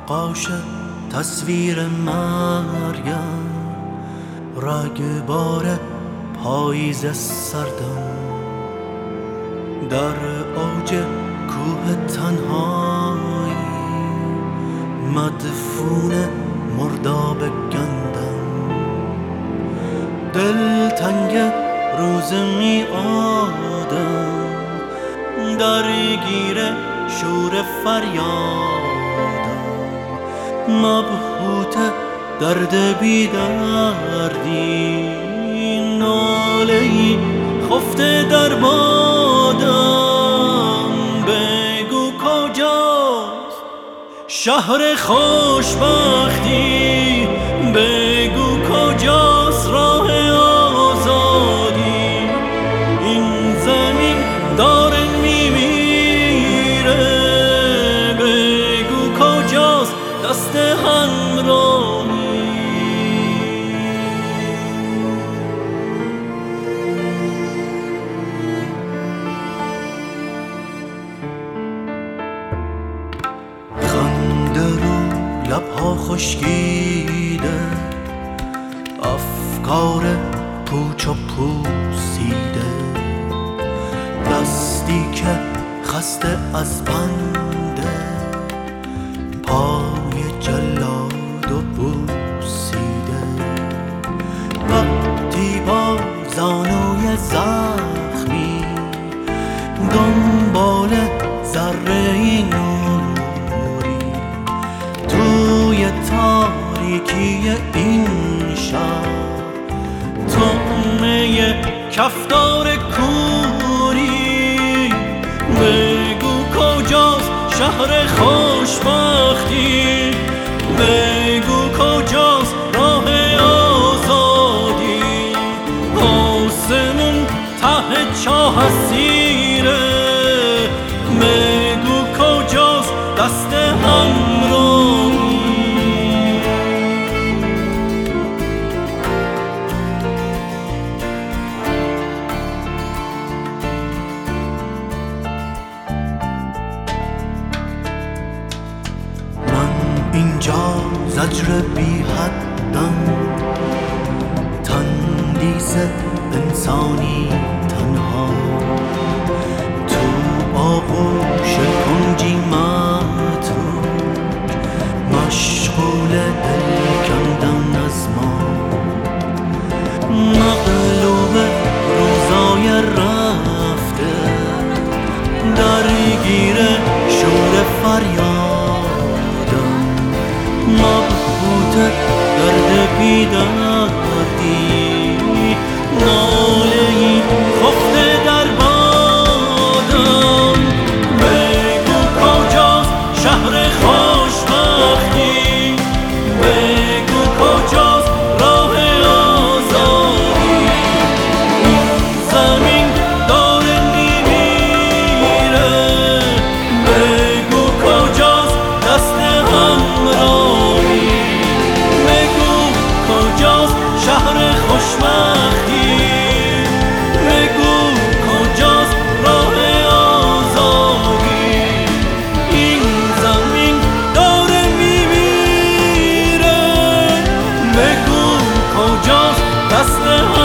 نقاش تصویر مریم، رگبار پاییز سردم در اوج کوه تنهایی، مدفون مرداب گندم. دلتنگ روز میعادم، درگیر شور فریادم، مبهوت درد بیدردی، ناله‌ای خفته در بادم. بگو کجاست شهر خوشبختی، بگو کجاست راه آزادی. این زمین داره میمیره، بگو کجاست دست همراهی. خنده رو لبها خشکیده، افکار پوچ و پوسیده، دستی که خسته از بنده، پای جلاد و بوسیده. وقتی با زانوی زخمی دنبال ذره‌ای نوری، توی تاریکی این شهر طعمه کفتار کوری. بگو کجاست شهر خوشبختی، بگو کجاست راه آزادی. آسمون ته چاه سیره، بگو کجاست دست همراهی. اینجا زجر بی حدم، تندیس انسانی تنها، تو آغوش کنجی متروک، مشغول دل کندن از ما، مغلوب روزای رفته، درگیر شور فریادم، مبهوت درد بیدردی، ناله‌ای خفته در بادم. بگو کجاست شهر خوشبختی، بگو کجاست راه آزادی. این زمین داره میمیره، بگو کجاست دست همراهی. بگو کجاست شهر خوشبختی، بگو کجاست راه آزادی. این زمین داره میمیره، بگو کجاست دست